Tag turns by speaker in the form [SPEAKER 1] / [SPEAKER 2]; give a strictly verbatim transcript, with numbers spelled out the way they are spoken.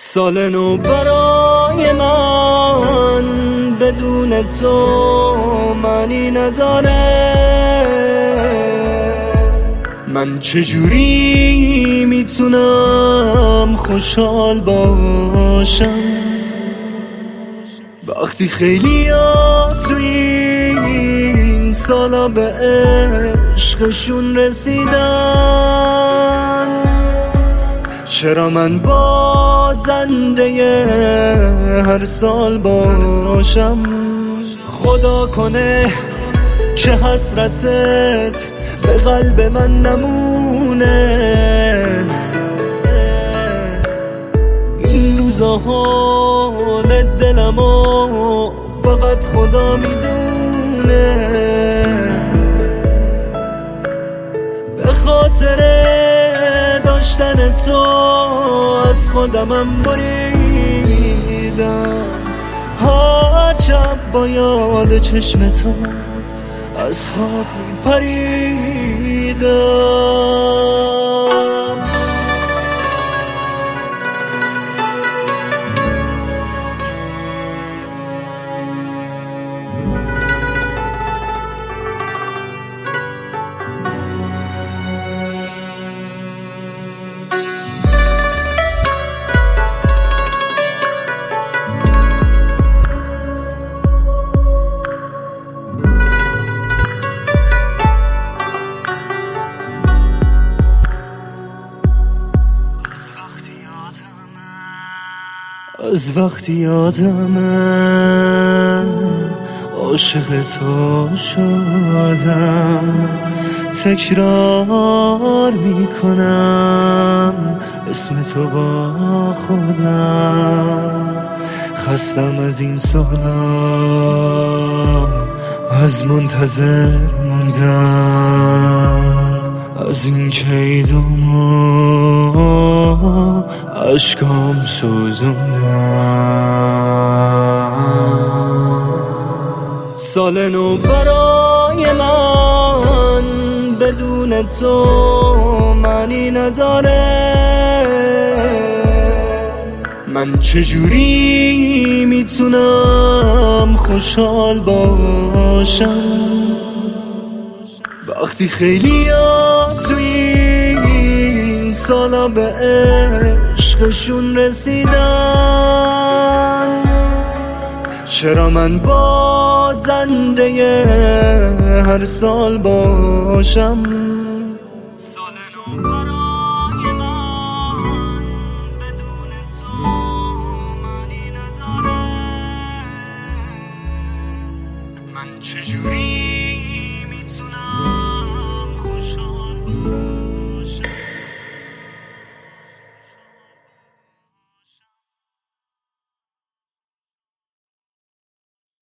[SPEAKER 1] سال نو برای من بدون تو معنی نداره. من چجوری میتونم خوشحال باشم وقتی خیلی ها توی این سالا به عشقشون رسیدن؟ چرا من بازنده هر سال باشم؟ خدا کنه که حسرتت به قلب من نمونه. این روزا حال دلمو فقط خدا میدونه. به خاطر داشتن تو از خودمم بریدم. هر شب با یاد چشم تو از خواب میپریدم. از وقتی یادمه عاشق تو شدم، تکرار میکنم اسم تو با خودم. خستم از این سالا، از منتظر موندن، از این کیدومو عشقام سوزوندن. سال نو برای من بدون تو معنی نداره. من چجوری میتونم خوشحال باشم وقتی خیلی ها توی این سالا به عشقشون رسیدن؟ چرا من بازنده هر سال باشم؟